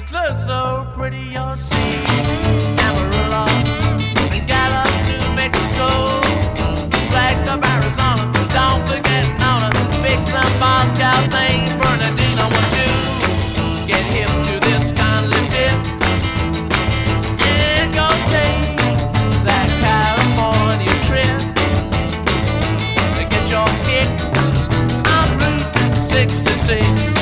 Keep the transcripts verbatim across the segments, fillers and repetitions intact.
looks so, so pretty, you'll see. Amarillo and Gallup, New Mexico, Flagstaff, Arizona. Don't forget Nona, Big Sun, Moscow, Saint Bernardino. I want to get hip to this kind of tip and go take that California trip to get your kicks on Route sixty-six.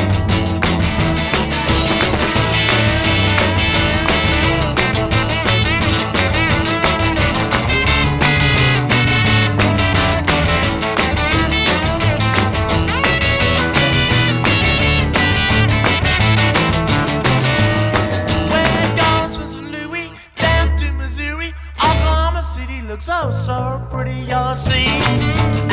Looks so, so pretty, you'll see.